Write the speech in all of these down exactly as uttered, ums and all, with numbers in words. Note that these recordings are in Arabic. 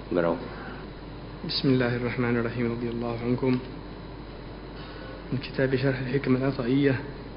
برو. بسم الله الرحمن الرحيم. رضي الله عنكم. من كتاب شرح الحكمة العطائية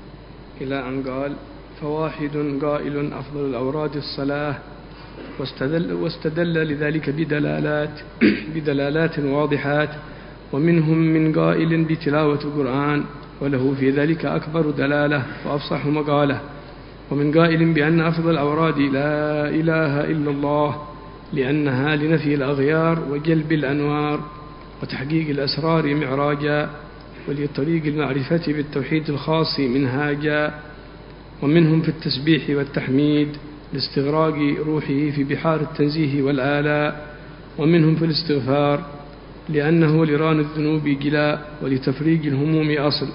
إلى أن قال: فواحد قائل أفضل الأوراد الصلاة، واستدل, واستدل لذلك بدلالات بدلالات واضحات، ومنهم من قائل بتلاوة القرآن وله في ذلك أكبر دلالة وأفصح مقالة، ومن قائل بأن أفضل الأوراد لا إله إلا الله لأنها لنفي الأغيار وجلب الأنوار وتحقيق الأسرار معراجا، ولطريق المعرفة بالتوحيد الخاص منهاجا. ومنهم في التسبيح والتحميد لاستغراق روحه في بحار التنزيه والآلاء، ومنهم في الاستغفار لأنه لران الذنوب جلاء ولتفريج الهموم أصل،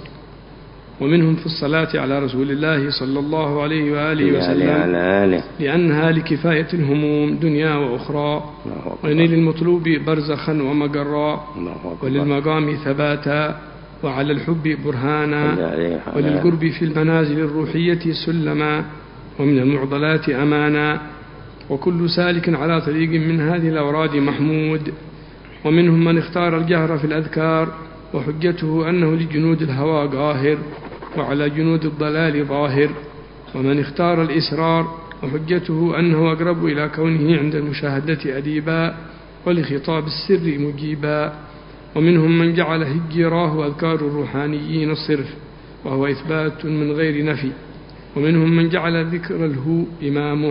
ومنهم في الصلاة على رسول الله صلى الله عليه وآله وسلم لأنها لكفاية الهموم دنيا وأخرى، ولنيل المطلوب برزخا ومقرا، وللمقام ثباتا، وعلى الحب برهانا، وللقرب في المنازل الروحية سلما، ومن المعضلات أمانا. وكل سالك على طريق من هذه الأوراد محمود. ومنهم من اختار الجهر في الأذكار وحجته أنه لجنود الهوى قاهر وعلى جنود الضلال ظاهر، ومن اختار الإسرار وحجته أنه أقرب إلى كونه عند المشاهدة أديبا ولخطاب السر مجيبا. ومنهم من جعل هجراه أذكار الروحانيين الصرف وهو إثبات من غير نفي، ومنهم من جعل ذكر الهو إمامه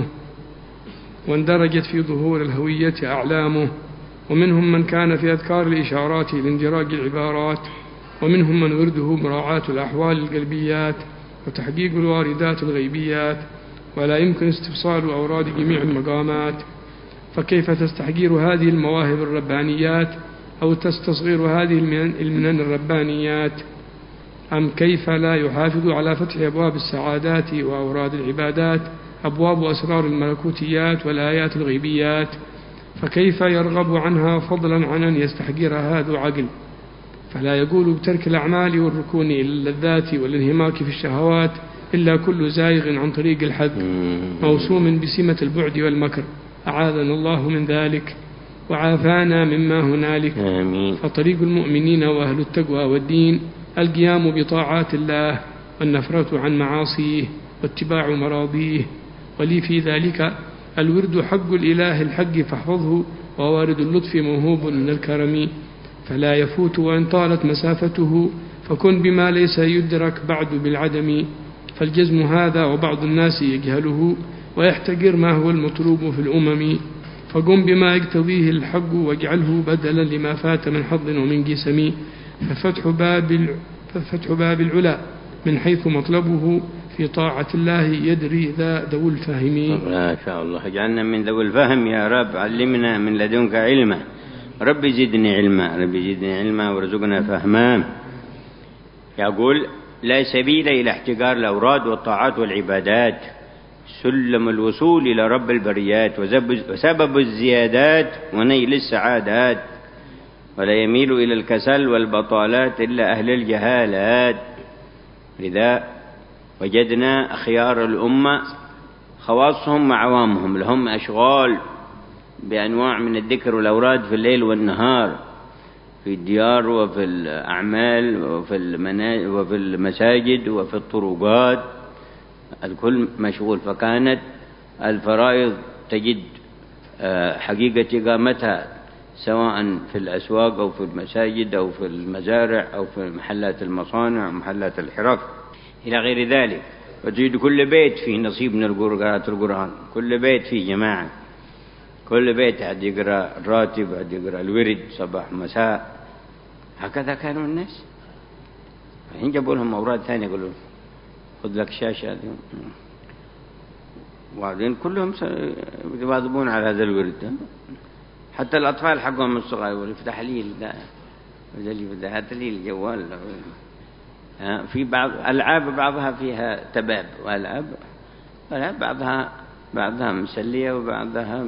واندرجت في ظهور الهوية أعلامه، ومنهم من كان في أذكار الإشارات لاندراج العبارات، ومنهم من ورده مراعاة الأحوال القلبيات وتحقيق الواردات الغيبيات، ولا يمكن استفصال أوراد جميع المقامات، فكيف تستحقير هذه المواهب الربانيات أو تستصغير هذه المنن الربانيات؟ أم كيف لا يحافظ على فتح أبواب السعادات وأوراد العبادات أبواب أسرار الملكوتيات والآيات الغيبيات؟ فكيف يرغب عنها فضلا عن أن يستحقرها ذو عقل؟ فلا يقول بترك الأعمال والركون إلى اللذات والانهماك في الشهوات إلا كل زائغ عن طريق الحد موسوم بسمة البعد والمكر، أعاذنا الله من ذلك وعافانا مما هنالك. آمين. فطريق المؤمنين وأهل التقوى والدين القيام بطاعات الله والنفرة عن معاصيه واتباع مراضيه، ولي في ذلك الورد حق الإله الحق فاحفظه، ووارد اللطف موهوب من الكرم فلا يفوت وإن طالت مسافته، فكن بما ليس يدرك بعد بالعدم. فالجزم هذا وبعض الناس يجهله ويحتقر ما هو المطلوب في الأمم، فقم بما يقتضيه الحق واجعله بدلا لما فات من حظ ومن قسم. ففتح باب ففتح باب العلا من حيث مطلبه في طاعة الله يدري ذا ذو الفهم. ما شاء الله، اجعلنا من ذوي الفهم يا رب. علمنا من لدنك علما، رب زدني علما، رب زدني علما وارزقنا فهما. يقول: لا سبيل إلى احتقار الأوراد والطاعات والعبادات، سلم الوصول إلى رب البريات وسبب الزيادات ونيل السعادات، ولا يميل إلى الكسل والبطالات إلا أهل الجهالات. لذا وجدنا أخيار الأمة خواصهم وعوامهم لهم أشغال بأنواع من الذكر والأوراد في الليل والنهار، في الديار وفي الأعمال وفي, وفي المساجد وفي الطرقات، الكل مشغول. فكانت الفرائض تجد حقيقة إقامتها سواء في الأسواق أو في المساجد أو في المزارع أو في محلات المصانع ومحلات الحرف إلى غير ذلك. وتجد كل بيت فيه نصيب من قراءة القرآن، كل بيت فيه جماعة، كل بيت عاد يقرأ الراتب، عاد يقرأ الورد صباح مساء. هكذا كانوا الناس. الحين جابوا لهم أوراد ثانية، يقولون خذ لك شاشة، وبعدين كلهم يواظبون على هذا الورد. حتى الأطفال حقهم الصغار يقول افتح لي هات لي الجوال. في بعض ألعاب بعضها فيها تباب وألعاب بعضها بعضها مسلية وبعضها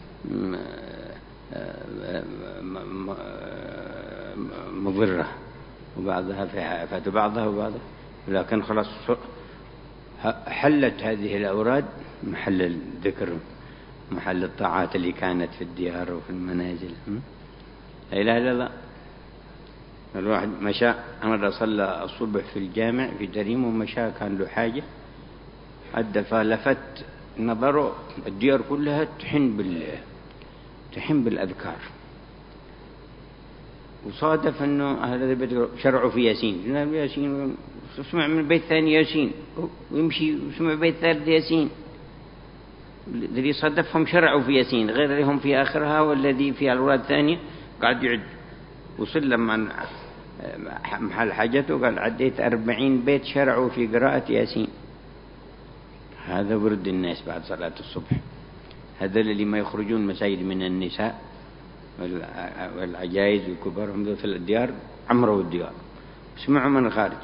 مضرة وبعضها فيها آفات وبعضها وبعضها، لكن خلاص حلت هذه الأوراد محل الذكر محل الطاعات اللي كانت في الديار وفي المنازل. لا إله إلا الله. الواحد مشى مرة صلى الصبح في الجامع في تريم ومشى كان له حاجة أدى فلفت نظره الديار كلها تحن بال تحن بالأذكار، وصادف أنه أهل البيت شرعوا في ياسين، ياسين سمع من بيت ثاني ياسين ويمشي وسمع بيت ثالث ياسين، الذي صادفهم شرعوا في ياسين غير هم في آخرها، والذي في الأوراد الثانية قاعد يعد. وصل لما محل حاجته قال عديت أربعين بيت شرعوا في قراءة ياسين. هذا ورد الناس بعد صلاة الصبح. هذا اللي ما يخرجون مساجد من النساء والعجائز والكبار هم في الديار عمروا الديار اسمعوا من الخارج.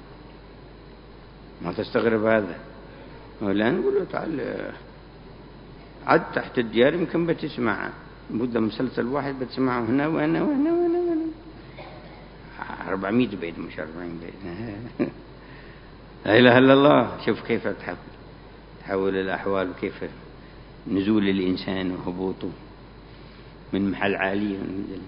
ما تستغرب هذا. ولا نقول له تعال عد تحت الديار يمكن بتسمع مدة مسلسل واحد بتسمعه هنا وهنا وهنا وهنا, وهنا. أربعمائة بيت مش أربعين بيت. لا إله إلا الله. شوف كيف تحول تحول الأحوال وكيف نزول الإنسان وهبوطه من محل عالي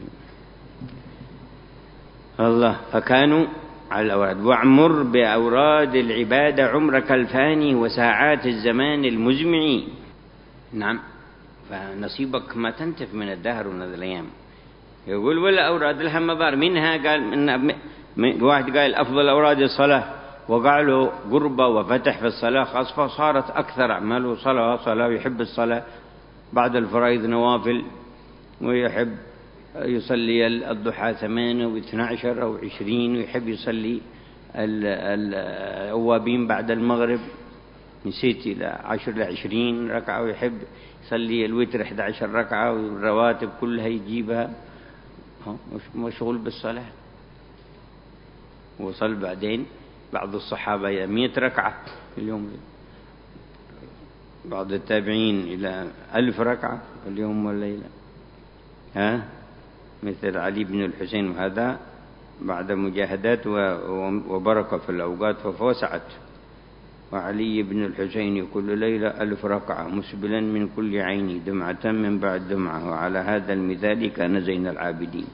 الله. فكانوا على الأوراد. واعمر بأوراد العبادة عمرك الفاني وساعات الزمان المزمع. نعم، فنصيبك ما تنتف من الدهر ومن الأيام. يقول ولا أوراد لها مضار منها. قال من واحد قال أفضل أوراد الصلاة وقع له قربة وفتح في الصلاة خاصة صارت أكثر أعماله صلاة صلاة. يحب الصلاة بعد الفرائض نوافل، ويحب يصلي الضحى ثمانية واثنى عشر أو عشرين، ويحب يصلي الأوابين بعد المغرب من ست إلى عشر إلى عشرين ركعة، ويحب يصلي الوتر إحدى عشر ركعة، والرواتب كلها يجيبها. مشغول بالصلاة. وصل بعدين بعض الصحابة مئة ركعة في اليوم، بعض التابعين إلى ألف ركعة في اليوم والليلة. ها مثل علي بن الحسين، وهذا بعد مجاهدات وبركة في الأوقات ففوسعت. وعلي بن الحسين كل ليلة ألف ركعة مسبلا من كل عين دمعة من بعد دمعة، وعلى هذا المثال كان زين العابدين.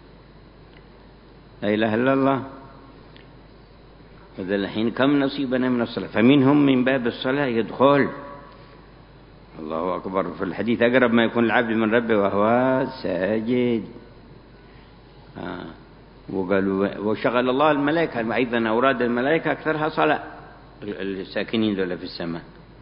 لا إله إلا الله. هذا الحين كم نصيبنا من الصلاة. فمنهم من باب الصلاة يدخل الله أكبر في الحديث أقرب ما يكون العبد من ربه وهو ساجد. آه. وقالوا وشغل الله الملائكة أيضا. أوراد الملائكة أكثرها صلاة الساكنين دول في السماء.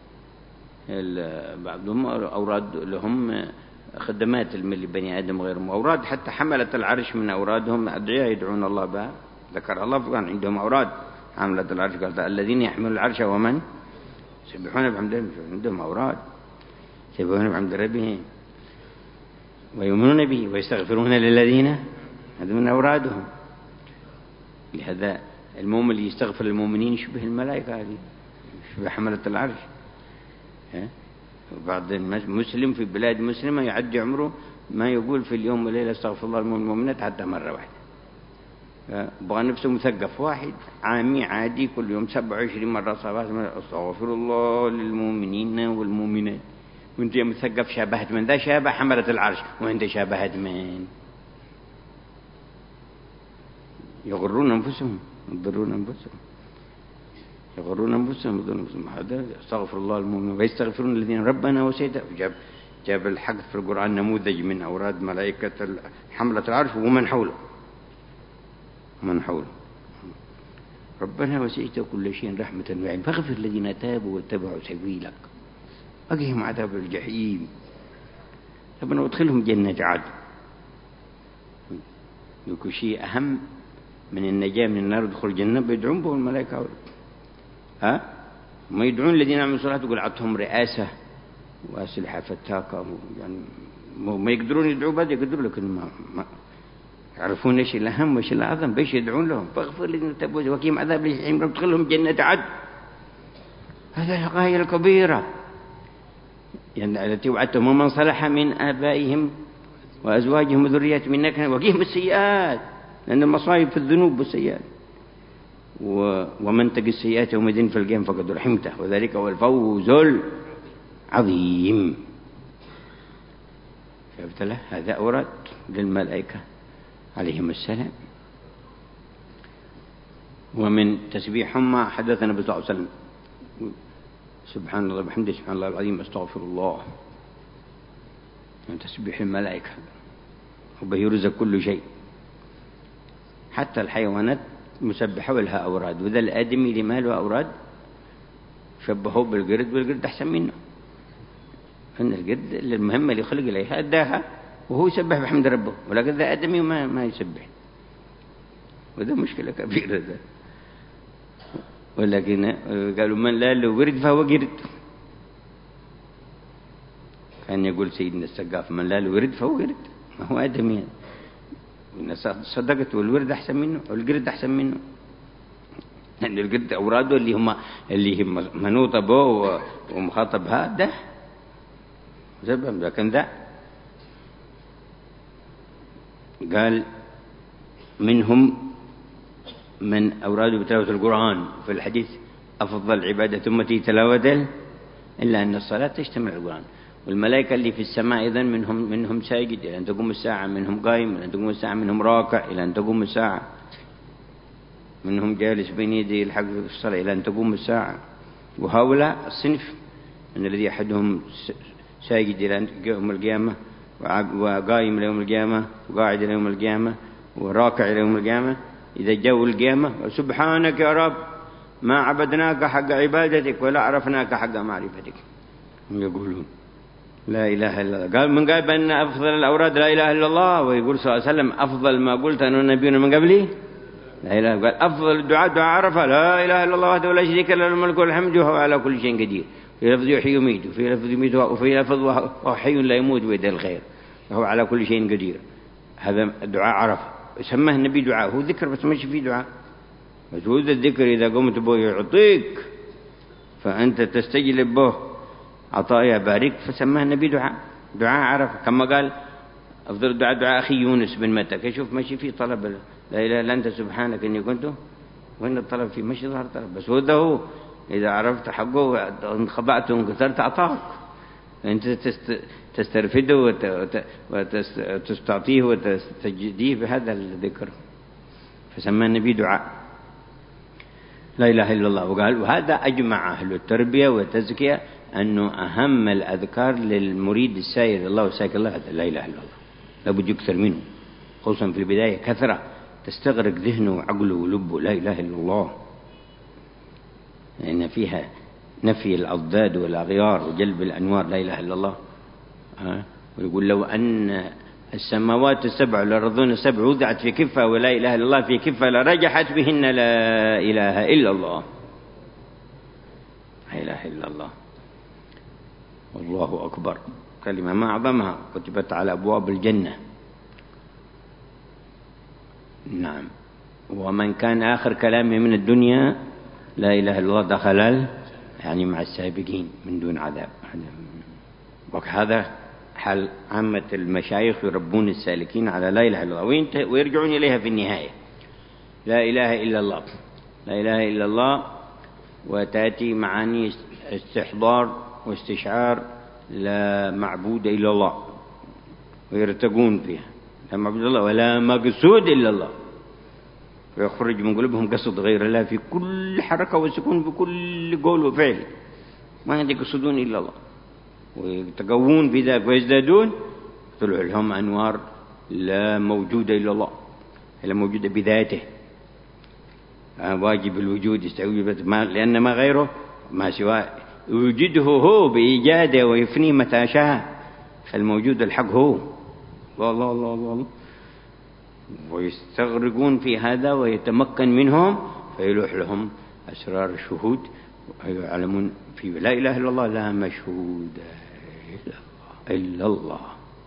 بعضهم أوراد لهم خدمات لبني آدم غيرهم. أوراد حتى حملة العرش من أورادهم أدعياء يدعون الله بها. ذكر الله فكان عندهم أوراد حملة العرش. قال الذين يحملون العرش ومن يسبحون بحمده عندهم أوراد يسبحون بحمد ربهم ويؤمنون به ويستغفرون للذين. هذا من أورادهم. لهذا المؤمن اللي يستغفر للمؤمنين يشبه الملائكة، هذه يشبه حملة العرش. بعض المسلم في بلاد مسلمة يعدي عمره ما يقول في اليوم والليلة استغفر الله للمؤمنات حتى مرة واحدة. بغى نفسه مثقف واحد عامي عادي كل يوم سبعة وعشرين مرة صباح استغفر الله للمؤمنين والمؤمنات. وانت يا مثقف شابهت من ذا شابه حملة العرش، وانت شابهت من. يغرون أنفسهم يضرون أنفسهم يغرون أنفسهم يضرون أنفسهم. هذا استغفر الله المؤمنين ويستغفرون الذين ربنا وسيد. جاب جاب الحق في القرآن نموذج من أوراد ملائكة حملة العرش ومن حوله من حوله. ربنا وسعت كل شيء رحمة وعلم فاغفر الذين تابوا واتبعوا سبيلك وقهم عذاب الجحيم. ربنا وادخلهم جنة عدن. يكون شيء أهم من النجاة من النار ودخول الجنة بيدعون به الملائكة. ها ما يدعون الذين عملوا الصلاة يقول عطهم رئاسة وأسلحة فتاكة، يعني ما يقدرون يدعوا بعد يقدروا، لكن ما, ما يعرفون ايش الأهم وايش الأعظم بيش يدعون لهم. فاغفر الذين تابوا وقهم عذاب الجحيم وادخلهم جنة عدن. هذا الغاية الكبيرة يعني التي وعدتهم ومن صلح من آبائهم وأزواجهم وذرياتهم إنك وقهم السيئات، لأن المصائب في الذنوب والسيئات. ومن تقي السيئات يومئذ في القيام فقد رحمته وذلك هو الفوز العظيم. شفت له هذا أوراد للملائكة عليهم السلام. ومن تسبيحهم ما حدثنا النبي صلى الله عليه وسلم سبحان الله وبحمده سبحان الله العظيم أستغفر الله، من تسبيح الملائكة وبيرزق كل شيء، حتى الحيوانات مسبحة ولها أوراد، وذا الآدمي اللي ما له أوراد شبهوه بالقرد، والقرد أحسن منه، أن القرد المهمة اللي خلق إليها أداها وهو يسبح بحمد ربه، ولكن ذا آدمي ما ما يسبح، وذا مشكلة كبيرة ذا. ولكن قالوا من لا له ورد فهو قرد، كان يقول سيدنا السقاف من لا له ورد فهو قرد، ما هو آدمي يعني. الناس صدقت، والورد أحسن منه والقرد أحسن منه، لأن يعني القرد أوراده اللي هم اللي هم منوطة به ومخاطب هذا زبم، لكن ذا قال منهم من أوراده بتلاوة القرآن، في الحديث أفضل عبادة أمتي تلاوة، إلا أن الصلاة تشتمل القرآن. والملائكة اللي في السماء إذن منهم منهم ساجد إلى أن تقوم الساعة، منهم قائم إلى أن تقوم الساعة، منهم راكع إلى أن تقوم الساعة، منهم جالس بين يدي الحق في الصلاة إلى أن تقوم الساعة. وهؤلاء الصنف من الذي أحدهم ساجد إلى يوم القيامة، وقائم إلى يوم القيامة، وقاعد إلى يوم القيامة، وراكع إلى يوم القيامة، إذا جو القيامة سبحانك يا رب ما عبدناك حق عبادتك ولا عرفناك حق معرفتك، هم يقولون لا إله إلا الله. قال من قال بأن أفضل الأوراد لا إله إلا الله، ويقول صلى الله عليه وسلم أفضل ما قلت أنا والنبيون من قبلي لا إله. قال أفضل الدعاء دعاء عرفة لا إله إلا الله وحده لا شريك له الملك والحمد وهو على كل شيء قدير، في لفظ يحيي ويميت، وفي لفظ يميت، وفي لفظ وهو حي لا يموت بيده الخير وهو على كل شيء قدير. هذا الدعاء عرفة سماه النبي دعاء، هو ذكر بس ماشي فيه دعاء، بس هو الذكر إذا قمت به يعطيك فأنت تستجلب به عطايا بارك، فسماه النبي دعاء دعاء عرفة. كما قال أفضل الدعاء دعاء أخي يونس بن متى، كيشوف ماشي فيه طلب لا إله إلا أنت سبحانك إني كنت، وإن الطلب فيه ماشي ظهر طلب، بس هو ده هو إذا عرفت حقه وانخبعت وانكسرت أعطاك، أنت تسترفده وتستعطيه وتستجديه بهذا الذكر، فسمى النبي دعاء لا إله إلا الله. وقال وهذا أجمع أهل التربية والتزكية أنه أهم الأذكار للمريد السائر الله وساك الله لا إله إلا الله، لابد يكثر منه، خصوصا في البداية كثرة تستغرق ذهنه وعقله ولبه لا إله إلا الله، لأن فيها نفي الأضداد والأغيار وجلب الأنوار لا إله إلا الله. ويقول لو أن السماوات السبع والأرضون السبع وضعت في كفة ولا إله إلا الله في كفة لرجحت بهن لا إله إلا الله، لا إله إلا الله والله أكبر، كلمة ما أعظمها كتبت على أبواب الجنة. نعم. ومن كان آخر كلامه من الدنيا لا إله إلا الله دخل يعني مع السابقين من دون عذاب. وهذا حال عامة المشايخ يربون السالكين على لا إله إلا الله ويرجعون إليها في النهاية، لا إله إلا الله لا إله إلا الله، وتأتي معاني استحضار واستشعار لا معبود إلا الله، ويرتقون فيها لا معبود إلا الله ولا مقصود إلا الله، ويخرج من قلوبهم قصد غير الله في كل حركة وسكون بكل قول وفعل، ما يقصدون إلا الله، ويتقوون في ذلك ويزدادون، طلع لهم أنوار لا موجودة إلا الله، لا موجودة بذاته، واجب الوجود يستوجب ما، لأن ما غيره ما سواه يوجده هو بإيجاده ويفنيه متى شاء، فالموجود الحق هو والله الله الله الله، ويستغرقون في هذا ويتمكن منهم فيلوح لهم أسرار الشهود، ويعلمون في لا إله إلا الله لا مشهود إلا الله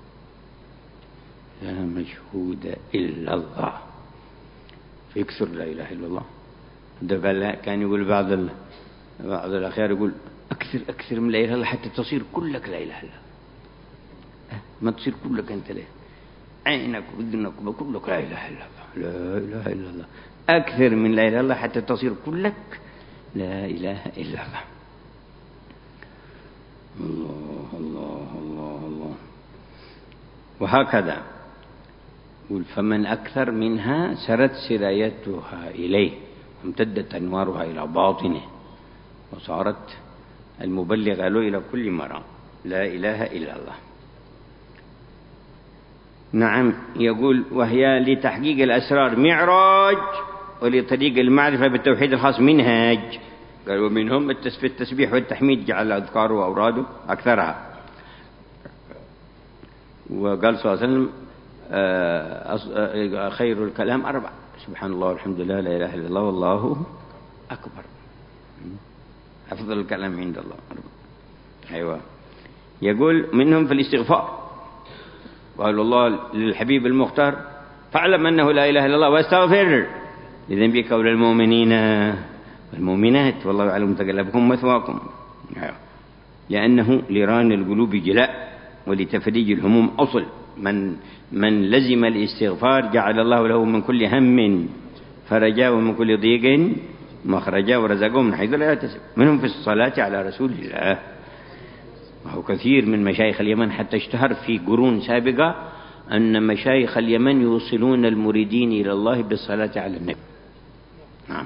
لا مشهود إلا الله، فيكثر لا إله إلا الله. ده كان يقول بعض ال... بعض الأخيار يقول أكثر أكثر من لا إله إلا الله حتى تصير كلك لا إله إلا الله، ما تصير كلك أنت لا، عينك وذنك وكلك لا إله إلا الله لا إله إلا الله، أكثر من لا إله إلا الله حتى تصير كلك لا إله إلا الله. الله الله الله الله. وهكذا. فمن أكثر منها سرت سرايتها إليه وامتدت أنوارها إلى باطنه وصارت المبلغة له إلى كل مرام. لا إله إلا الله. نعم، يقول وهي لتحقيق الأسرار معراج، ولطريق المعرفة بالتوحيد الخاص منهاج. قال ومنهم التسبيح والتحميد، جعل أذكاره وأوراده أكثرها. وقال صلى الله عليه وسلم خير الكلام أربع: سبحان الله والحمد لله لا إله إلا الله والله أكبر. أفضل الكلام عند الله أربع. أيوة. يقول منهم في الاستغفار، وقال الله للحبيب المختار: فاعلم أنه لا إله إلا الله واستغفر لذنبك وللمؤمنين والمؤمنات والله يعلم متقلبكم مثواكم. لأنه لران القلوب جلاء ولتفريج الهموم أصل. من من لزم الاستغفار جعل الله له من كل هم فرجا ومن كل ضيق مخرجا ورزقه من حيث لا يحتسب. منهم في الصلاة على رسول الله، وهو كثير من مشايخ اليمن حتى اشتهر في قرون سابقة أن مشايخ اليمن يوصلون المريدين إلى الله بالصلاة على النبي. نعم.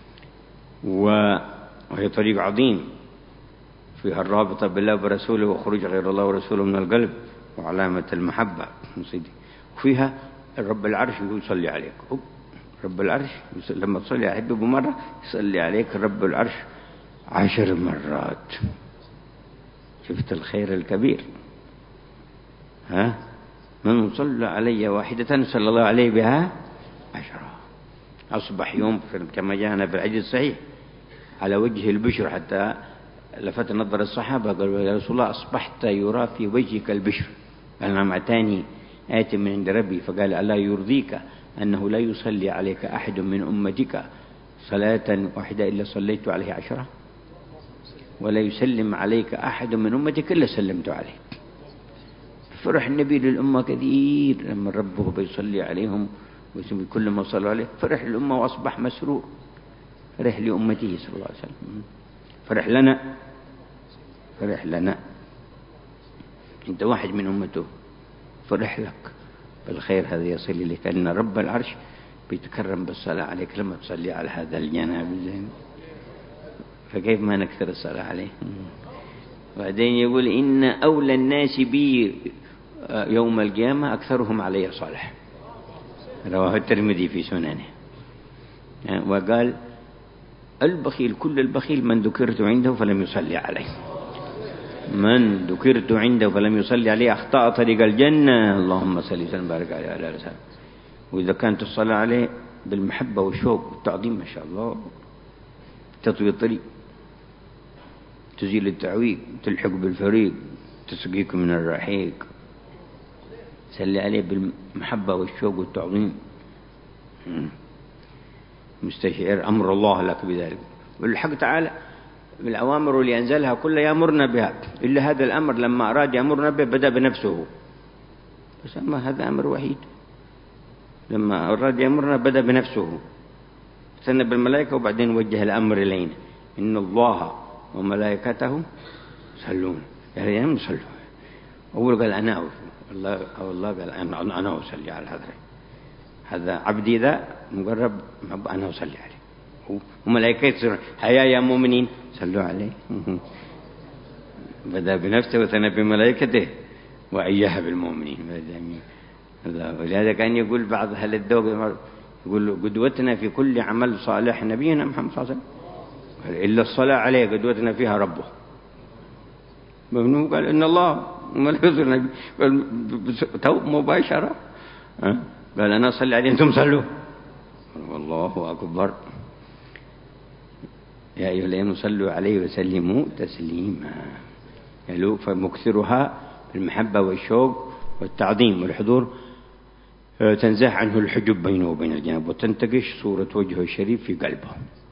وهي طريق عظيم فيها الرابطة بالله ورسوله وخروج غير الله ورسوله من القلب وعلامة المحبة. وفيها رب العرش يصلي عليك. رب العرش لما تصلي على حبيبه مرة يصلي عليك رب العرش عشر مرات. شفت الخير الكبير؟ ها؟ من صلى علي واحدة صلى الله عليه بها عشرة. أصبح يوم كما جاءنا في الحديث الصحيح على وجه البشر، حتى لفت نظر الصحابة قالوا يا رسول الله أصبحت يرى في وجهك البشر. قال نعم أتاني آت من عند ربي فقال ألا يرضيك أنه لا يصلي عليك أحد من أمتك صلاة واحدة إلا صليت عليه عشرة، ولا يسلم عليك أحد من أمتك إلا سلمت عليه. فرح النبي للأمة كثير لما ربه بيصلي عليهم ويسمي كل ما صلوا عليه، فرح الأمة وأصبح مسرور. فرح لأمته صلى الله عليه وسلم، فرح لنا، فرح لنا. أنت واحد من أمته فرح لك بالخير هذا يصل إليك، أن رب العرش بيتكرم بالصلاة عليك لما تصلي على هذا الجناب الزين. فكيف ما نكثر الصلاة عليه؟ وبعدين يقول إن أولى الناس بي يوم القيامة أكثرهم علي صالح، رواه الترمذي في سننه. وقال البخيل كل البخيل من ذكرت عنده فلم يصلي عليه، من ذكرت عنده فلم يصلي عليه أخطأ طريق الجنة. اللهم صل وسلم وبارك عليه وعلى آله وصحبه. وإذا كانت الصلاة عليه بالمحبة والشوق والتعظيم ما شاء الله تطوي الطريق، تزيل التعويق، تلحق بالفريق، تسقيك من الرحيق. صلي عليه بالمحبة والشوق والتعظيم، مستشعر أمر الله لك بذلك. والحق تعالى بالأوامر اللي أنزلها كلها يأمرنا بها، إلا هذا الأمر لما أراد يأمرنا به بدأ بنفسه، بس أما هذا أمر وحيد لما أراد يأمرنا بدأ بنفسه، ثنى بالملائكة وبعدين وجه الأمر إلينا. إن الله وملائكته يصلون، يعني هم يصلون. أول قال أنا أو الله أو الله قال أنا أنا أصلي على هذا هذا عبدي ذا مقرب أنا أصلي عليه. وملائكة يصلون هيا يا مؤمنين صلوا عليه. بدأ بنفسه وثنى بملائكته وأيها بالمؤمنين. ولهذا كان يقول بعض أهل الذوق يقول قدوتنا في كل عمل صالح نبينا محمد صلى الله عليه وسلم، إلا الصلاة عليه قدوتنا فيها ربه. قال إن الله وملائكته توب مباشرة، قال أنا أصلي عليه أنتم صلوا. والله أكبر. يا أيها الذين صلوا عليه وسلموا تسليما. يلوك فمكثرها بالمحبة والشوق والتعظيم والحضور تنزاح عنه الحجب بينه وبين الجناب وتنتقش صورة وجهه الشريف في قلبه،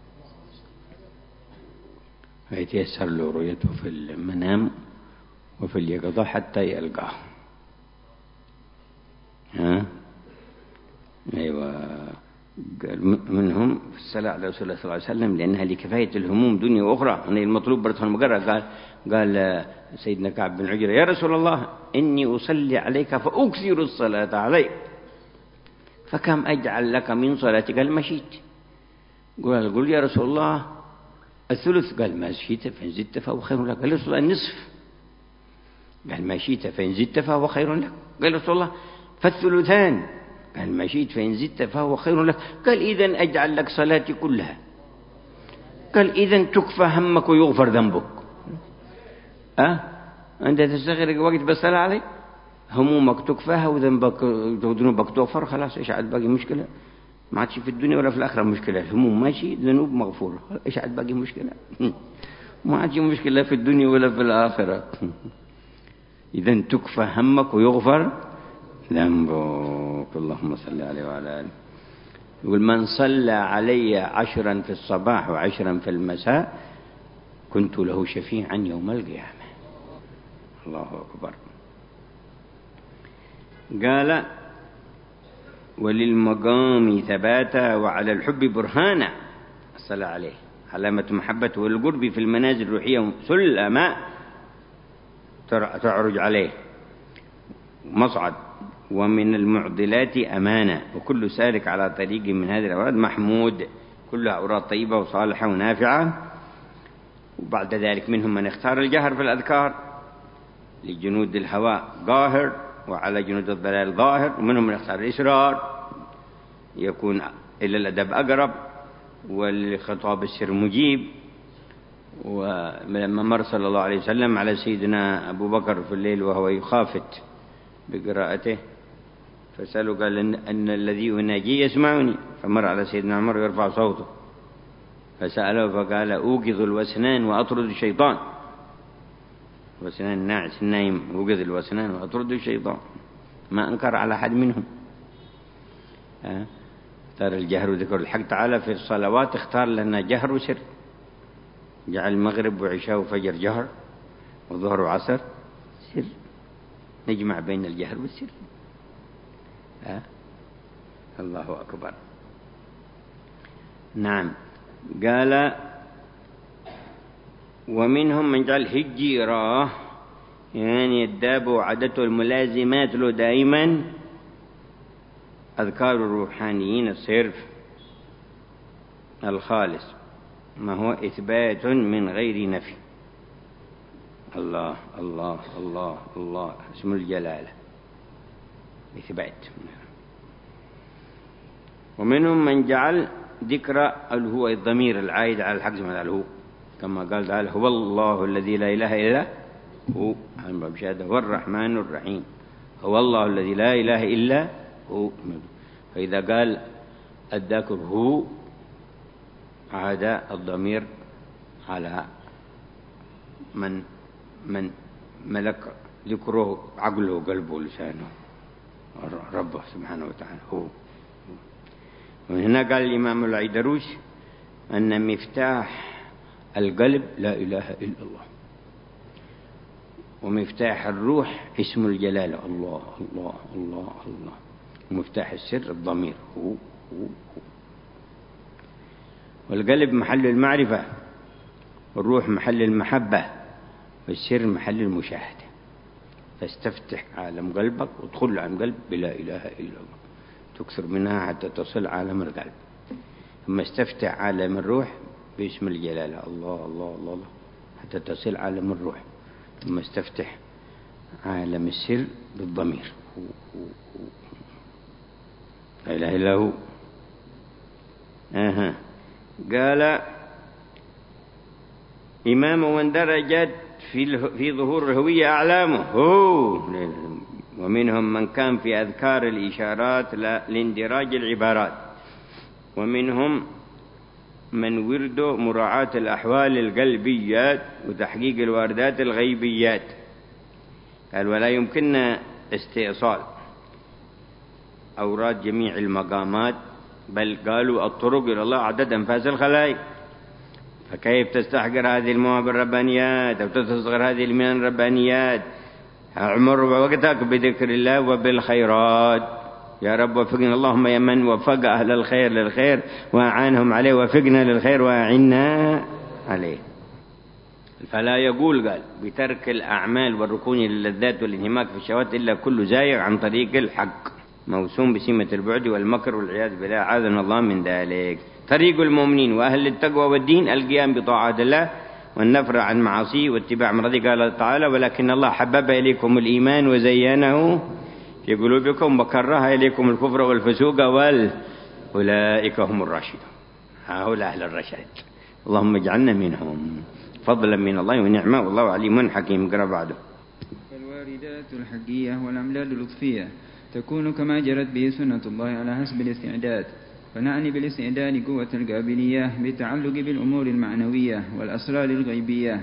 فيتيسر له رؤيته في المنام وفي اليقظة حتى يلقاه. ها أيوة. قال منهم في الصلاة على رسول الله صلى الله عليه وسلم لأنها لكفاية الهموم دنيا وأخرى. هنا المطلوب برضه المقرر. قال قال سيدنا كعب بن عجرة يا رسول الله إني أصلي عليك فأكثر الصلاة عليك فكم أجعل لك من صلاتك؟ قال ما شئت. قال قل يا رسول الله الثلث. قال ما شئت فإن زدت فهو خير لك. قال رسول الله النصف. قال ما شئت فإن زدت فهو خير لك. قال رسول الله فالثلثان. قال ما شئت فإن زدت فهو خير لك. قال إذن أجعل لك صلاتي كلها. قال إذن تكفى همك ويغفر ذنبك. أه؟ أنت تستغرق وقت بالصلاة عليك همومك تكفاها وذنبك وذنوبك تغفر خلاص. إيش عاد باقي مشكلة؟ ما عادش في الدنيا ولا في الآخرة مشكلة. الهموم ماشي ذنوب مغفورة. إيش عاد باقي مشكلة؟ ما عادش مشكلة في الدنيا ولا في الآخرة. إذن تكفى همك ويغفر ذنبك. اللهم صل عليه وعلى آله. يقول من صلى علي عشرا في الصباح وعشرا في المساء كنت له شفيعا يوم القيامة. الله أكبر. قال وللمقام ثباتا وعلى الحب برهانا. الصلاة عليه علامة محبة والقرب في المنازل الروحية سلما تعرج عليه مصعد ومن المعضلات أمانة. وكل سالك على طريق من هذه الأوراد محمود كلها أوراد طيبة وصالحة ونافعة. وبعد ذلك منهم من اختار الجهر في الأذكار لجنود الهواء ظاهر وعلى جنود الضلال ظاهر. ومنهم من اختار الإسرار يكون إلى الأدب أقرب والخطاب السر مجيب. ولما مر صلى الله عليه وسلم على سيدنا أبو بكر في الليل وهو يخافت بقراءته فسأله قال إن, أن الذي يناجي يسمعني. فمر على سيدنا عمر يرفع صوته فسأله فقال أوقظ الوسنان وأطرد الشيطان. وسنان الناعس النايم أوقظ الوسنان وأطرد الشيطان. ما أنكر على أحد منهم. اختار الجهر وذكر الحق تعالى في الصلوات. اختار لنا جهر وسر. جعل المغرب وعشاء وفجر جهر وظهر وعصر سر. نجمع بين الجهر والسر. ها الله أكبر. نعم. قال ومنهم من جعل هجيرة يعني الداب وعدته الملازمات له دائما أذكار الروحانيين الصرف الخالص ما هو إثبات من غير نفي. الله الله الله الله اسم الجلالة إثبات. ومنهم من جعل ذكر الهو الضمير العائد على الحق زي هو كما قال تعالى هو الله الذي لا إله إلا هو عن باب شهادة هو الرحمن الرحيم. هو الله الذي لا إله إلا هو. فإذا قال الذاكر هو عاد الضمير على من من ملك ذكره عقله وقلبه ولسانه ربه سبحانه وتعالى هو. ومن هنا قال الإمام العيدروس أن مفتاح القلب لا إله إلا الله ومفتاح الروح اسم الجلالة الله الله الله الله. ومفتاح السر الضمير هو هو هو. والقلب محل المعرفة والروح محل المحبة والسر محل المشاهدة. فاستفتح عالم قلبك وادخل عالم قلب بلا إله إلا الله تكثر منها حتى تصل عالم القلب. ثم استفتح عالم الروح باسم الجلالة الله الله الله الله حتى تصل عالم الروح. ثم استفتح عالم السر بالضمير هو هو هو لا إله إلا هو. آه. قال إمام واندرجت في في ظهور الهوية أعلامه هو. ومنهم من كان في أذكار الإشارات لاندراج العبارات. ومنهم من ورد مراعاة الأحوال القلبيات وتحقيق الواردات الغيبيات. قال ولا يمكننا استئصال أوراد جميع المقامات بل قالوا الطرق إلى الله عدد أنفاس الخلائق. فكيف تستحقر هذه المواهب الربانيات أو تستصغر هذه المنن الربانيات؟ عمر وقتك بذكر الله وبالخيرات يا رب وفقنا، اللهم يا من وفق أهل الخير للخير وأعانهم عليه وفقنا للخير وأعنا عليه. فلا يقول قال بترك الأعمال والركون للذات والانهماك في الشهوات إلا كل زايغ عن طريق الحق موسوم بسمة البعد والمكر والعياذ بالله، أعاذنا الله من ذلك. طريق المؤمنين وأهل التقوى والدين القيام بطاعات الله والنفر عن معاصيه واتباع مرضيه. قال تعالى ولكن الله حبب إليكم الإيمان وزينه في قلوبكم وكره إليكم الكفر والفسوق وأولئك هم الراشدون. هؤلاء أهل الرشاد، اللهم اجعلنا منهم فضلا من الله ونعمة والله عليم حكيم. اقرأ بعده. فالواردات الحقية والأمداد اللطفية تكون كما جرت به سنة الله على حسب الاستعداد، فنعني بالاستعداد قوة القابلية بالتعلق بالأمور المعنوية والأسرار الغيبية،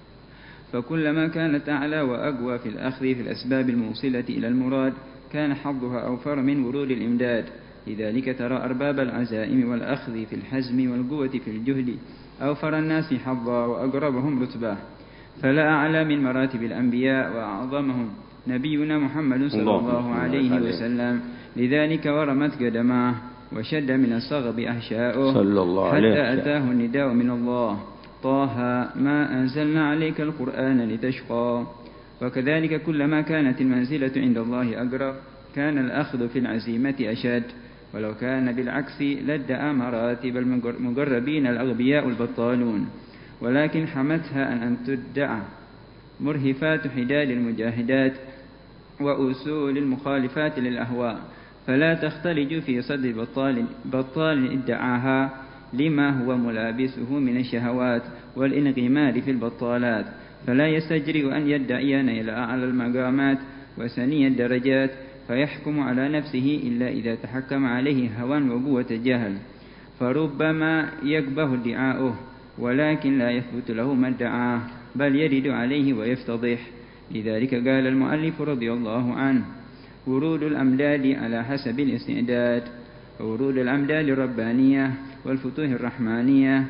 فكلما كانت أعلى وأقوى في الأخذ في الأسباب الموصلة إلى المراد كان حظها أوفر من ورود الإمداد. لذلك ترى أرباب العزائم والأخذ في الحزم والقوة في الجهد أوفر الناس حظا وأقربهم رتبة، فلا أعلى من مراتب الأنبياء وأعظمهم نبينا محمد صلى الله عليه وسلم. لذلك ورمت قدماه وشد من الصغب أحشاؤه حتى أتاه النداء من الله طه ما أنزلنا عليك القرآن لتشقى. وكذلك كلما كانت المنزلة عند الله أقرب كان الأخذ في العزيمة أشد، ولو كان بالعكس لادعى مراتب المقربين الأغبياء البطالون، ولكن حمتها أن تدعى مرهفات حداد المجاهدات وأصول المخالفات للأهواء، فلا تختلج في صدر بطال, بطال ادعاها لما هو ملابسه من الشهوات والانغمار في البطالات، فلا يستجرئ أن يدعي نيل أعلى المقامات وسني الدرجات فيحكم على نفسه إلا إذا تحكم عليه هوى وقوة الجهل، فربما يقبه ادعاؤه ولكن لا يثبت له ما ادعاه بل يرد عليه ويفتضح. لذلك قال المؤلف رضي الله عنه ورود الأمداد على حسب الاستعداد، ورود الأمداد الربانية والفتوح الرحمانية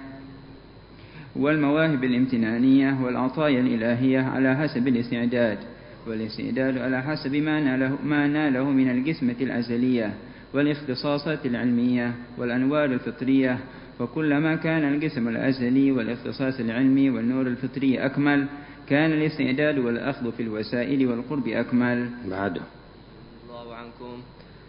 والمواهب الامتنانية والعطايا الإلهية على حسب الاستعداد، والاستعداد على حسب ما ناله, ما ناله من القسمة الأزلية والاختصاصات العلمية والأنوار الفطرية، فكلما كان القسم الأزلي والاختصاص العلمي والنور الفطري أكمل كان الاستعداد والأخذ في الوسائل والقرب أكمل. بعده الله عنكم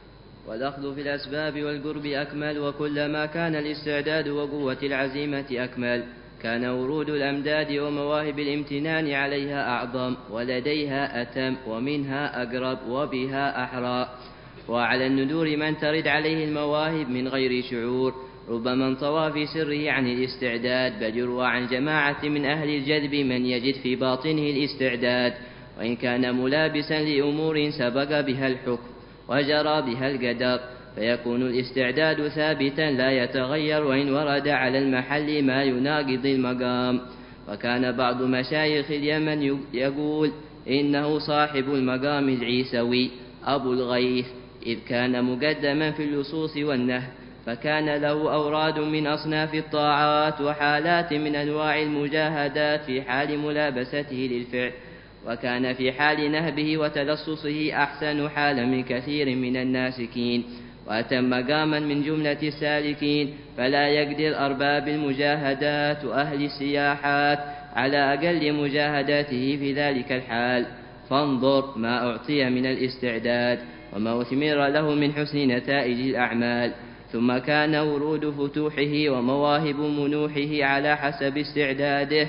والأخذ في الأسباب والقرب أكمل، وكلما كان الاستعداد وقوة العزيمة أكمل كان ورود الأمداد ومواهب الامتنان عليها أعظم ولديها أتم ومنها أقرب وبها أحرى. وعلى الندور من ترد عليه المواهب من غير شعور ربما انطوى في سره عن الاستعداد، بل يروى عن جماعة من أهل الجذب من يجد في باطنه الاستعداد وإن كان ملابسا لأمور سبق بها الحكم وجرى بها القدر، فيكون الاستعداد ثابتا لا يتغير وإن ورد على المحل ما يناقض المقام. وكان بعض مشايخ اليمن يقول إنه صاحب المقام العيسوي أبو الغيث، إذ كان مقدما في اللصوص والنهب، فكان له أوراد من أصناف الطاعات وحالات من أنواع المجاهدات في حال ملابسته للفعل، وكان في حال نهبه وتلصصه أحسن حالا من كثير من الناسكين، وأتم مقاما من جملة السالكين، فلا يقدر أرباب المجاهدات وأهل السياحات على أقل مجاهداته في ذلك الحال. فانظر ما أعطي من الاستعداد وما أثمر له من حسن نتائج الأعمال. ثم كان ورود فتوحه ومواهب منوحه على حسب استعداده،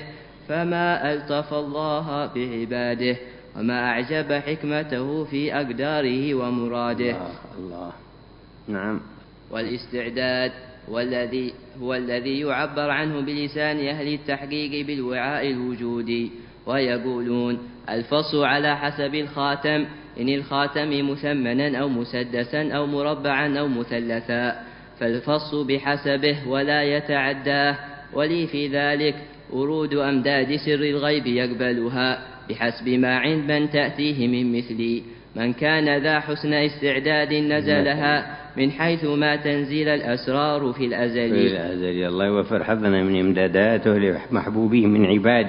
فما ألطف الله بعباده وما أعجب حكمته في أقداره ومراده. الله الله. نعم. والاستعداد والذي هو الذي يعبر عنه بلسان أهل التحقيق بالوعاء الوجودي، ويقولون الفص على حسب الخاتم، إن الخاتم مثمنا أو مسدسا أو مربعا أو مثلثا فالفص بحسبه ولا يتعداه. ولي في ذلك ورود أمداد سر الغيب يقبلها بحسب ما عند من تأتيه من مثلي، من كان ذا حسن استعداد نزلها من حيث ما تنزل الأسرار في الأزل. في الأزل. الله يوفر حظنا من إمداداته لمحبوبه من عباده.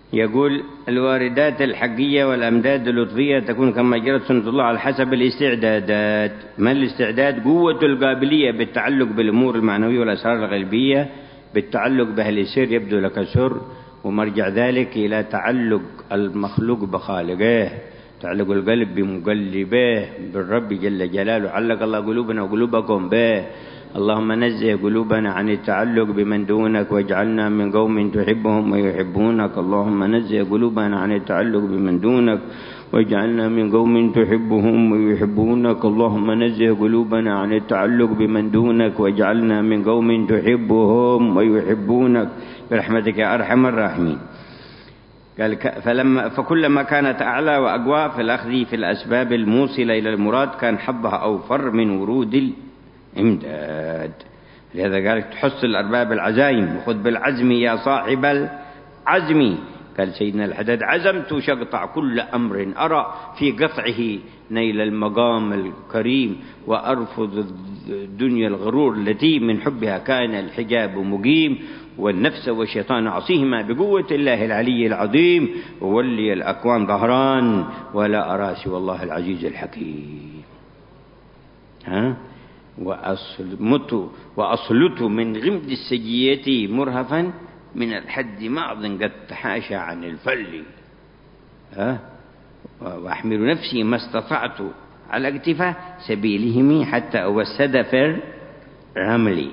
يقول الواردات الحقية والأمداد اللطفية تكون كما جرت سنة الله على حسب الاستعدادات. ما الاستعداد؟ قوة القابلية بالتعلق بالأمور المعنوية والأسرار الغيبية، بالتعلق بأهل السر يبدو لك سر، ومرجع ذلك إلى تعلق المخلوق بخالقه، تعلق القلب بمقلبه بالرب جل جلاله. علق الله قلوبنا وقلوبكم به. اللهم نزه قلوبنا عن التعلق بمن دونك واجعلنا من قوم تحبهم ويحبونك. اللهم نزه قلوبنا عن التعلق بمن دونك واجعلنا من قوم تحبهم ويحبونك. اللهم نزه قلوبنا عن التعلق بمن دونك واجعلنا من قوم تحبهم ويحبونك برحمتك يا أرحم الراحمين. قال فلما فكلما كانت أعلى وأقوى في الأخذ في الأسباب الموصلة إلى المراد كان حظها أوفر من ورود الإمداد. لهذا قال تحص الأرباب العزائم وخذ بالعزم يا صاحب العزم. قال سيدنا الحداد عزمت شقطع كل أمر أرى في قطعه نيل المقام الكريم وأرفض الدنيا الغرور التي من حبها كان الحجاب مقيم والنفس والشيطان عصيهما بقوة الله العلي العظيم وولي الأكوان ظهران ولا أرى سوى الله العزيز الحكيم. ها وأصلت وأصلت من غمد السجية مرهفا من الحد معض قد تحاشى عن الفل. ها وأحمل نفسي ما استطعت على اكتفاء سبيلهم حتى أوسد في رملي.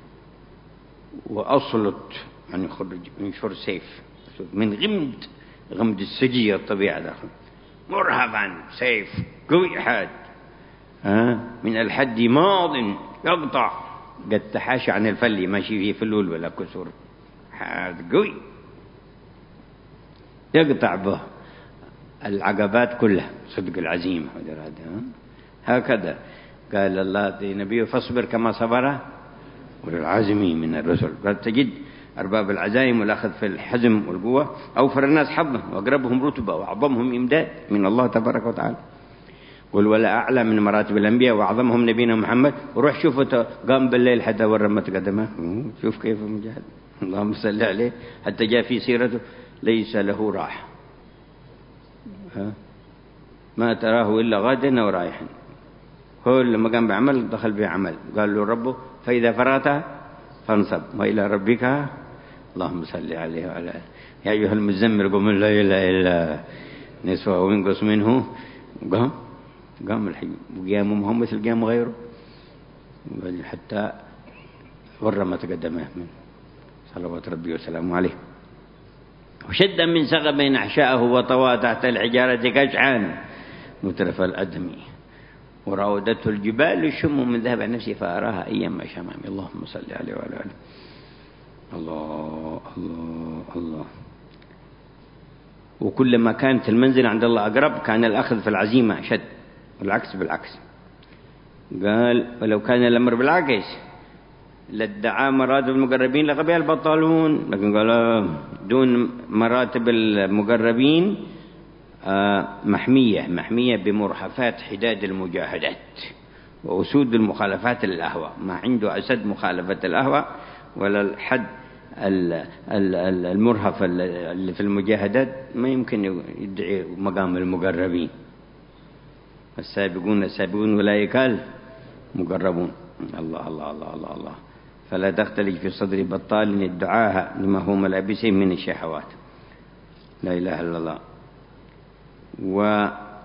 وأصلت يعني خرج من شر سيف من غمد غمد السجية الطبيعة داخل مرهفا سيف قوي حاد. ها من الحد ماض يقطع قد تحاشى عن الفل ماشي فيه فلول ولا كسر حاد قوي يقطع به العقبات كلها صدق العزيمة. هكذا قال الله لنبيه فاصبر كما صبر والعزم من الرسل. قد تجد أرباب العزائم والأخذ في الحزم والقوة أوفر الناس حظا وأقربهم رتبة وأعظمهم إمداد من الله تبارك وتعالى. قل ولا أعلى من مراتب الأنبياء وأعظمهم نبينا محمد. وروح شوفه قام بالليل حتى ورمت قدمه. شوف كيف مجاهد اللهم صل عليه حتى جاء في سيرته ليس له راحة ما تراه إلا غادا ورايحا. هو لما قام بعمل دخل بعمل قال له ربه فإذا فرغت فانصب وإلى ربك اللهم صل عليه وعلى آله. يا أيها المزمل قم لا إله إلا نصفه وينقص منه. قام قام الحين وقيامه هم مثل قيام غيره حتى ورمت قدمه من صلوات ربي وسلامه عليه. وشد من سغب أحشاءه وطوى تحت الحجارة كشعان مترف الأدم وراودته الجبال الشم من ذهب عن نفسه فأراها أيام شمامي. اللهم صل عليه وعلى آله. الله الله الله. وكلما كانت المنزل عند الله أقرب كان الأخذ في العزيمة أشد والعكس بالعكس. قال ولو كان الأمر بالعكس لادعى مراتب المقربين لقبها البطالون. لكن قال دون مراتب المقربين محمية محمية بمرهفات حداد المجاهدات وأسود المخالفات للأهواء. ما عنده أسد مخالفة الأهواء ولا الحد المرهف اللي في المجاهدات ما يمكن يدعي مقام المقربين. السابقون السابقون أولئك المقربون. الله الله الله الله الله. فلا تختلج في صدر بطال ادعاها لما هو ملابسه من الشهوات. لا إله إلا الله. و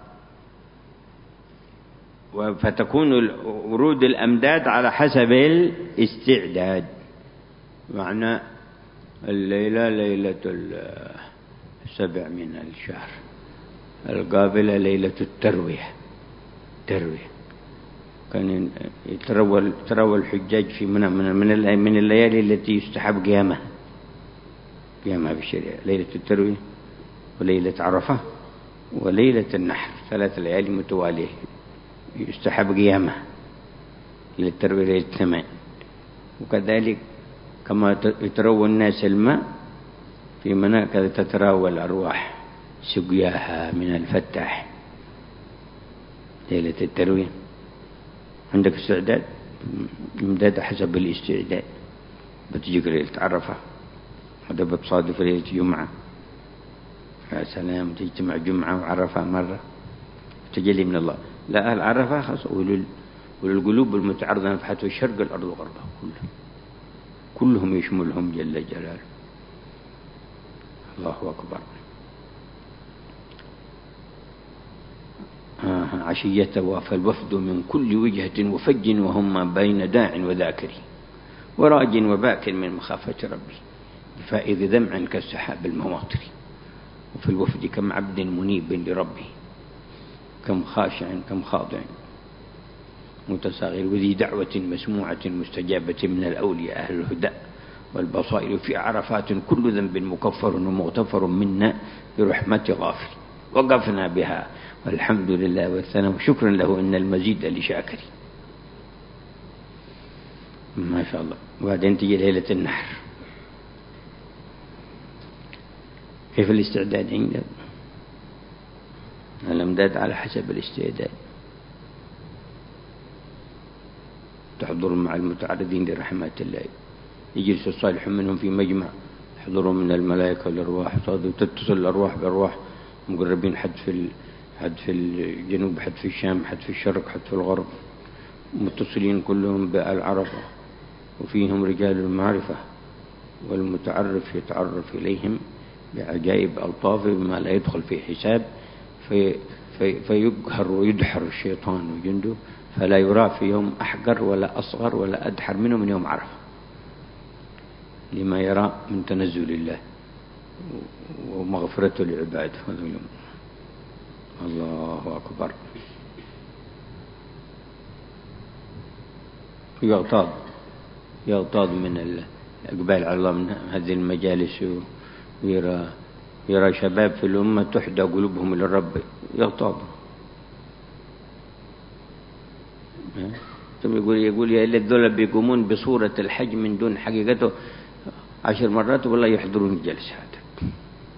فتكون ورود الأمداد على حسب الاستعداد. معنى الليلة ليلة السبع من الشهر القابلة ليلة التروية. تروية كان يتروى تروى الحجاج في من من من الليالي التي يستحب قيامها قيامها بالشريعة. ليلة التروية وليلة عرفة وليلة النحر ثلاث ليالي متوالية يستحب قيامها. ليلة التروية ليلة الثمان. وكذلك كما يتروى الناس الماء في مناكب تتراوى الأرواح سقياها من الفتاح. ليلة التروية عندك استعداد امداد حسب الاستعداد. بتجيك ليلة عرفة وده بتصادف ليلة جمعة يا سلام تجتمع جمعة وعرفة مرة تجلي من الله. لا أهل عرفة خاصة وللقلوب المتعرضة نفحته شرق الأرض وغربها كلهم كلهم يشملهم جل جلاله. الله أكبر. آه عشية وافى الوفد من كل وجهة وفج وهم بين داع وذاكر وراج وباكر من مخافة ربي بفائذ دمع كالسحاب المواطر. وفي الوفد كم عبد منيب لربه كم خاشع كم خاضع متساغر وذي دعوة مسموعة مستجابة من الأولياء أهل الهدى والبصائر. في عرفات كل ذنب مكفر ومغتفر منا برحمة غافر وقفنا بها والحمد لله والثناء شكرا له إن المزيد لشاكر. ما شاء الله. وبعدين تجي ليلة النحر. كيف الاستعداد عندك؟ الأمداد على حسب الاستعداد. تحضر مع المتعرضين لرحمات الله. يجلس الصالح منهم في مجمع يحضروا من الملائكة والأرواح وتتصل الأرواح بأرواح مقربين حد في حد في الجنوب حد في الشام حد في الشرق حد في الغرب متصلين كلهم بالعرفة. وفيهم رجال المعرفة والمتعرف يتعرف إليهم بعجائب ألطافه بما لا يدخل في حساب في في فيقهر ويدحر الشيطان وجنده فلا يرى في يوم أحقر ولا أصغر ولا أدحر منه من يوم عرفة لما يرى من تنزل الله ومغفرته لعباده. الله أكبر. يغتاظ يغتاظ من الإقبال على الله من هذه المجالس ويرى يرى شباب في الأمة تحدى قلوبهم إلى الرب يغتاظ. ثم يقول يقول يا إلا الذول بيقومون بصورة الحج من دون حقيقته عشر مرات والله يحضرون الجلسة هذا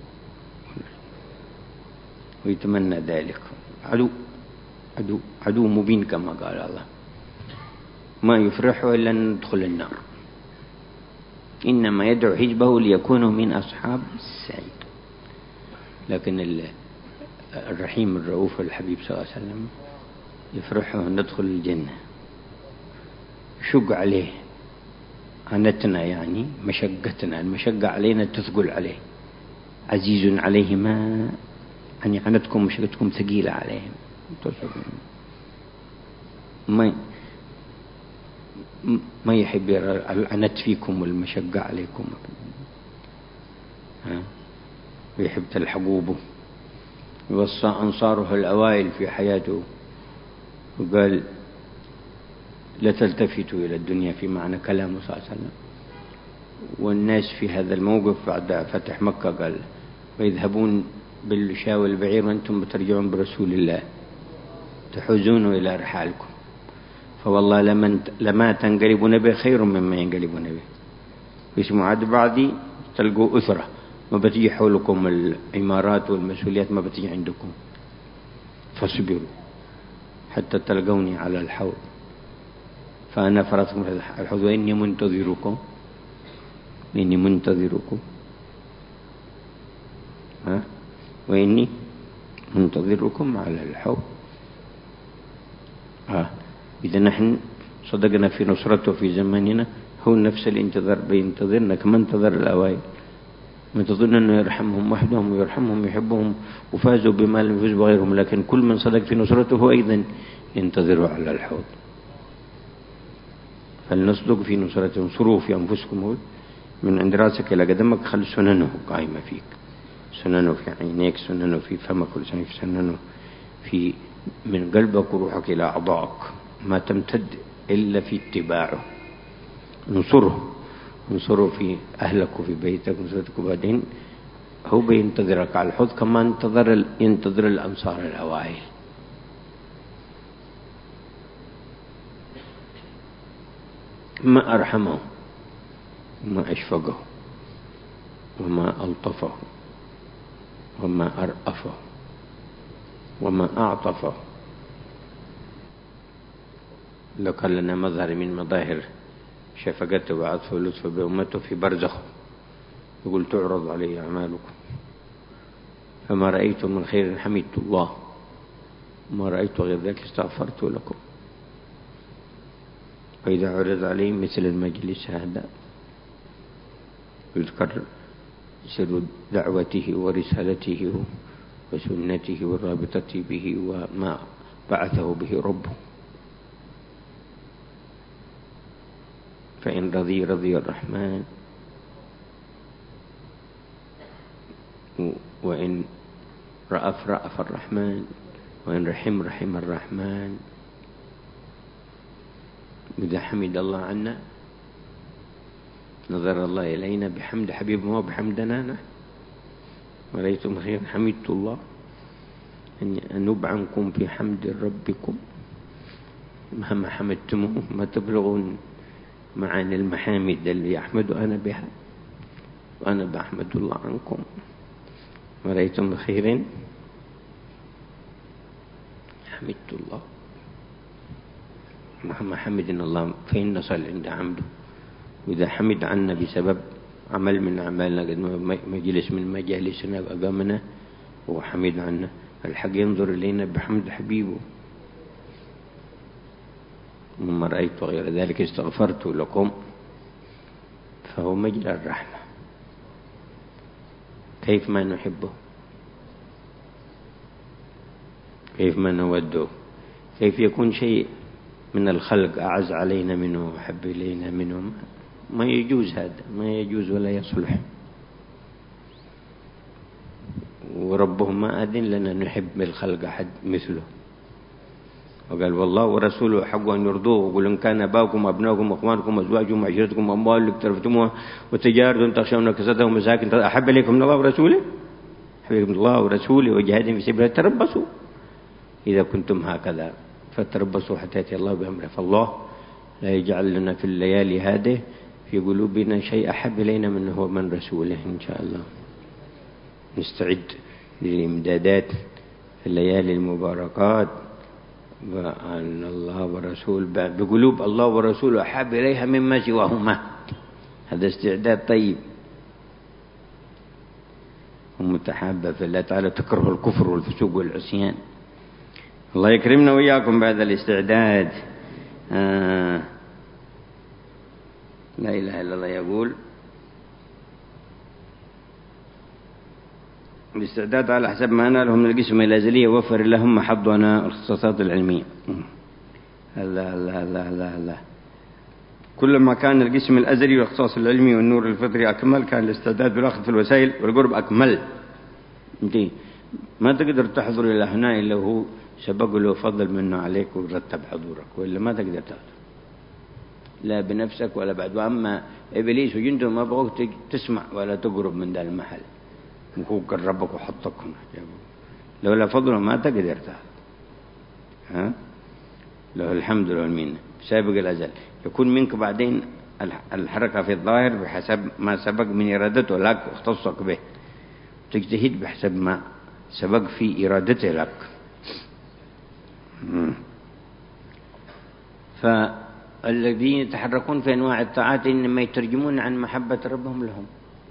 ويتمنى ذلك. عدو عدو عدو مبين كما قال الله ما يفرحه إلا أن ندخل النار إنما يدعو حزبه ليكونوا من أصحاب السعيد. لكن الرحيم الرؤوف الحبيب صلى الله عليه وسلم يفرحه أن ندخل الجنة. شق عليه عنتنا يعني مشقتنا المشقة علينا تثقل عليه عزيز عليه ما يعني عنتكم مشقتكم ثقيلة عليهم ما ما يحب يرى العنت فيكم والمشقة عليكم ها ويحب تلحقوبه. وصى أنصاره الأوائل في حياته وقال لا تلتفتوا إلى الدنيا في معنى كلامه صلى الله عليه وسلم. والناس في هذا الموقف بعد فتح مكة قال ويذهبون بالشاة والبعير وأنتم بترجعون برسول الله تحوزون إلى رحالكم فوالله لمن لما تنقلبون به خير مما ينقلبون به. واسموا عاد بعدي تلقوا أثرة ما بتجي حولكم العمارات والمسؤوليات ما بتجي عندكم فاصبروا حتى تلقوني على الحوض فأنا فرطكم على الحوض وإني منتظركم إني منتظركم ها وإني منتظركم على الحوض. ها إذا نحن صدقنا في نصرته في زماننا هو نفس الانتظار بينتظرنا كما انتظر الأوائل. ما تظن أنه يرحمهم وحدهم ويرحمهم يحبهم وفازوا بما لم يفوز بغيرهم لكن كل من صدق في نصرته هو أيضا ينتظروا على الحوض. فلنصدق في نصرته انصروا في أنفسكم من عند راسك إلى قدمك خل سننه قائمة فيك سننه في عينيك سننه في فمك ولسانك سننه في من قلبك وروحك إلى أعضائك ما تمتد إلا في اتباعه. انصره انصره في أهلك وفي بيتك ونصرتك وبعدين هو بينتظرك على الحوض كما انتظر ينتظر الأنصار الأوائل. ما أرحمه وما أشفقه وما ألطفه وما أرأفه وما أعطفه. لو كان لنا مظهر من مظاهر شفقته وعطفه ولطفه بأمته في برزخه يقول تعرض علي أعمالكم فما رأيت من خير حمدت الله، ما رأيت غير ذلك استغفرت لكم. وإذا عرض عليه مثل المجلس هذا يذكر سر دعوته ورسالته وسنته والرابطة به وما بعثه به ربه، فإن رضي رضي الرحمن، وإن رأف رأف الرحمن، وإن رحم رحم الرحمن. إذا حمد الله عنا نظر الله إلينا بحمد حبيبه وبحمدنا نحن. ورأيتم خير حمدت الله، أن نبعنكم في حمد ربكم مهما حمدتموه ما تبلغون معاني المحامد اللي أحمد أنا بها، وأنا بحمد الله عنكم. ورأيتم بخير حمدت الله، مهما حمدنا الله فإن نصل عند حمده. وإذا حمد عنا بسبب عمل من أعمالنا، مجلس من مجالسنا وأقامنا وحمد عنا، الحق ينظر إلينا بحمد حبيبه. وما رأيت غير ذلك استغفرت لكم، فهو مجرى الرحمة. كيف ما نحبه، كيف ما نوده، كيف يكون شيء من الخلق أعز علينا منه وأحب إلينا منه، ما يجوز هذا، ما يجوز ولا يصلح. وربهم ما أذن لنا نحب بالخلق أحد مثله، وقال والله ورسوله حق أن يرضوه، وقل إن كان أباكم وأبناؤكم وأخوانكم وأزواجكم وعشيرتكم وأموال اقترفتموها وتجارة تخشون كسادها ومساكن أحب إليكم من الله ورسوله، أحب إليكم الله ورسوله وجهاد في سبيله تربصوا إذا كنتم هكذا فتربصوا حتى يأتي الله بأمره. فالله لا يجعل لنا في الليالي هذه في قلوبنا شيء أحب إلينا من هو من رسوله. إن شاء الله نستعد للإمدادات في الليالي المباركات، وأن الله ورسول بقلوب الله ورسوله أحب إليها مما سواهما. هذا استعداد طيب. ومتحابة في الله تعالى تكره الكفر والفسوق والعصيان. الله يكرمنا وإياكم بهذا الاستعداد. آه لا إله إلا الله يقول الاستعداد على حسب ما ناله من القسمة الأزلية، وفر لهم حظنا الاختصاصات العلمية. لا لا لا لا لا كلما كان القسم الأزلي والاختصاص العلمي والنور الفطري أكمل، كان الاستعداد بالأخذ في الوسائل والقرب أكمل. انت ما تقدر تحضر إلى هنا إلا هو سبق له فضل منه عليك ورتب حضورك، وإلا ما تقدر تحضر لا بنفسك ولا بعد. وأما إبليس وجنده ما بغوك تسمع ولا تقرب من ذا المحل، هو قربك وحطك هنا، لولا فضله ما تقدر تحضر. ها له الحمد لله والمنة سابق الأزل. يكون منك بعدين الحركة في الظاهر بحسب ما سبق من إرادته لك واختصك به، تجتهد بحسب ما سبق في إرادته لك. فالذين يتحركون في أنواع الطاعات إنما يترجمون عن محبة ربهم لهم،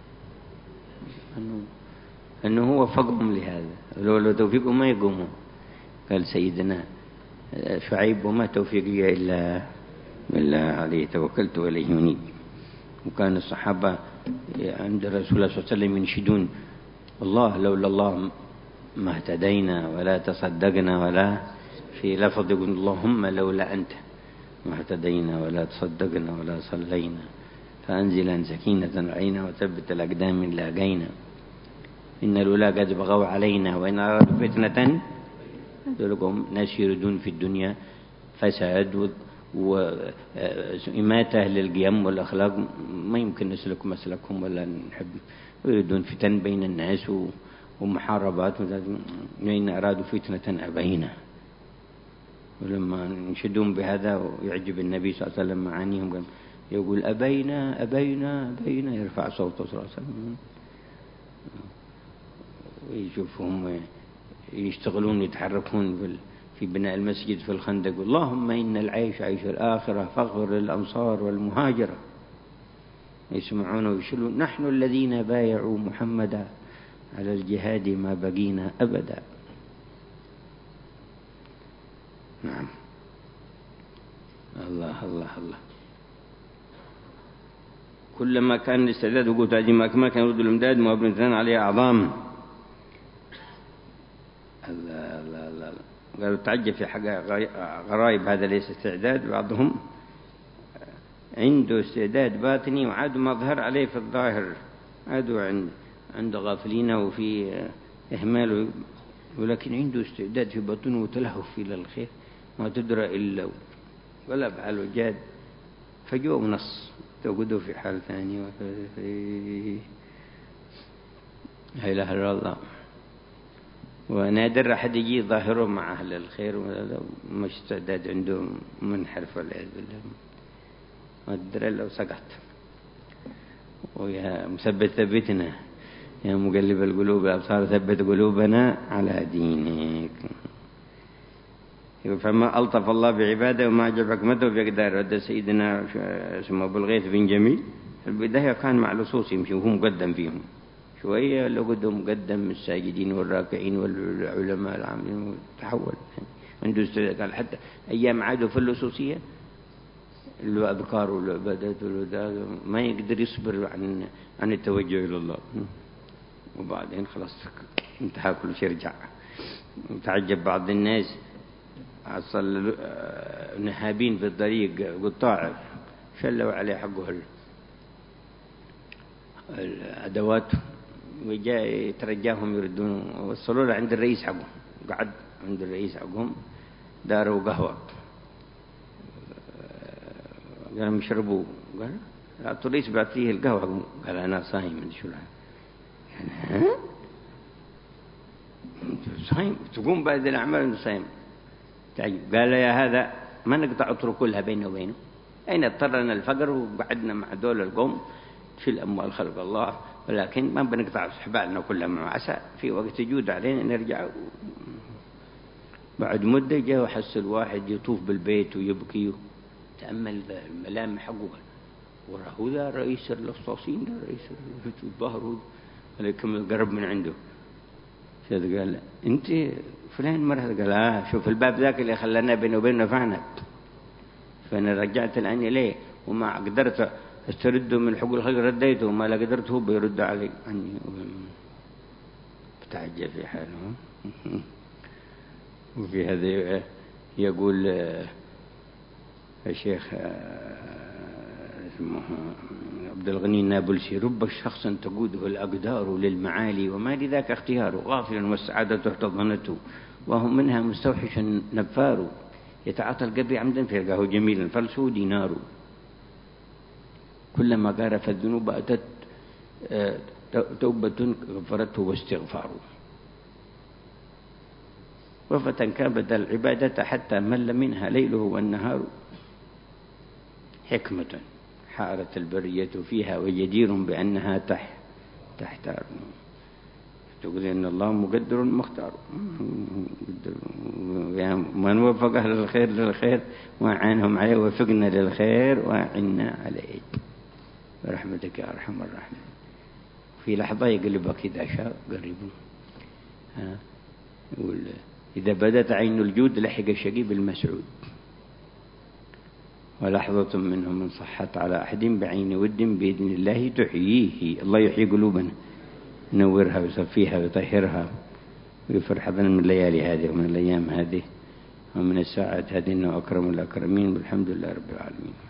أنه, أنه هو فقهم لهذا، لولا توفيقهم ما يقومون. قال سيدنا شعيب وما توفيقي إلا بالله عليه توكلت وإليه ينيب. وكان الصحابة عند رسول الله صلى الله عليه وسلم ينشدون الله لولا الله ما اهتدينا ولا تصدقنا، ولا في لفظ يقول اللهم لولا أنت ما اهتدينا ولا تصدقنا ولا صلينا، فأنزلا سكينة علينا وثبت الأقدام من لاقينا، إن الأولى قد بغوا علينا وإن أرادوا فتنة ذلكم ناس يريدون في الدنيا فساد وإماتة للقيم والأخلاق، ما يمكن نسلك مسلكهم ولا نحب، يريدون فتن بين الناس ومحاربات، وإن أرادوا فتنة أبينا. ولما ينشدون بهذا ويعجب النبي صلى الله عليه وسلم معانيهم يقول أبينا أبينا أبينا، يرفع صوته صلى الله عليه وسلم ويشوفهم يشتغلون يتحركون في بناء المسجد في الخندق، اللهم إن العيش عيش الآخرة فاغفر للأنصار والمهاجرة. يسمعون ويشلون نحن الذين بايعوا محمدا على الجهاد ما بقينا أبدا. نعم. الله الله الله. كلما كان الاستعداد وقوة عزيمة أكمل كان يرد الإمداد مواب الامتنان عليه أعظام. الله الله الله. قالوا تعجب في حاجة غرائب، هذا ليس استعداد، بعضهم عنده استعداد باطني وعاد مظهر عليه في الظاهر، عادوا عند عند غافلين وفي إهمال، ولكن عنده استعداد في باطنه وتلهف إلى الخير ما تدرى إلا ولا بحال وجاد، فجوا نص توجدوا في حال ثاني. لا إله إلا الله. ونادر أحد يجي ظاهره مع أهل الخير مش استعداد عندهم منحرف والعياذ بالله، ما تدري لو سقط. ويا مثبت ثبتنا، يا مقلب القلوب الأبصار ثبت قلوبنا على دينك. فما ألطف الله بعباده وما أعجب حكمته بيقدر. رد سيدنا اسمه أبو الغيث بن جميل في البداية كان مع لصوص يمشي وهو مقدم فيهم شوية، لو قدوا مقدم الساجدين والراكعين والعلماء العاملين، تحول عنده استعداد. قال حتى أيام عادوا في اللصوصية الأذكار والعبادات ما يقدر يصبر عن عن التوجه إلى الله، وبعدين خلاص انتهى كل شيء رجع. تعجب بعض الناس أصل نهابين في الطريق قطاع شلوا عليه حقه الأدوات، وجاء يترجاهم يردون، وصلوا له عند الرئيس حقهم، قعد عند الرئيس حقهم داروا قهوة، قالوا يشربوا، قال لا الرئيس بعطيه القهوة حقهم، قال أنا صايم. شو لها يعني ها صايم تقوم بعد الأعمال أنت صايم؟ تعجب. قال يا هذا ما نقطع أطر كلها بينه وبينه، أين اضطرنا الفقر وقعدنا مع دول القوم في الأموال خلق الله، ولكن ما بنقطع حبالنا كلها معه، عسى في وقت يجود علينا نرجع. بعد مدة جاء وحس الواحد يطوف بالبيت ويبكي، تأمل الملامح حقه، وراه ذا رئيس اللصاصين، ده رئيس الظهر عليكم القرب من عنده. قال انت فلان مرة؟ قال اه شوف الباب ذاك اللي خلانا بينه وبين نفعنا، فانا رجعت الان اليه وما قدرت استرده من حقوق الخلق رديته، وما لا قدرت هو بيرد علي عني. تعجب في حاله. وفي هذا يقول الشيخ اسمه عبد الغني النابلسي: رب شخص تقوده الأقدار للمعالي وما لذاك اختياره، غافل والسعادة تحتضنته وهو منها مستوحش نفار، يتعاطى القبر عمدا فيلقاه جميلا فلسه دينار، كلما قارف الذنوب أتت توبة غفرته واستغفاره، وفتى كابد العبادة حتى مل منها ليله والنهار، حكمة حارت البرية فيها وجدير بأنها تح تحتار. تقول إن الله مقدر مختار، من وفق أهل الخير للخير وأعانهم عليه، وفقنا للخير وأعنا عليه برحمتك يا أرحم الراحمين. في لحظة يقلبها كذا شاء قريبا، يقول إذا بدت عين الجود لحق الشقيب المسعود، ولحظة منه من صحت على أحد بعين ود بإذن الله تحييه. الله يحيي قلوبنا، ينورها ويصفيها ويطهرها ويفرح بنا من الليالي هذه ومن الأيام هذه ومن الساعات هذه، إنه أكرم الأكرمين، والحمد لله رب العالمين.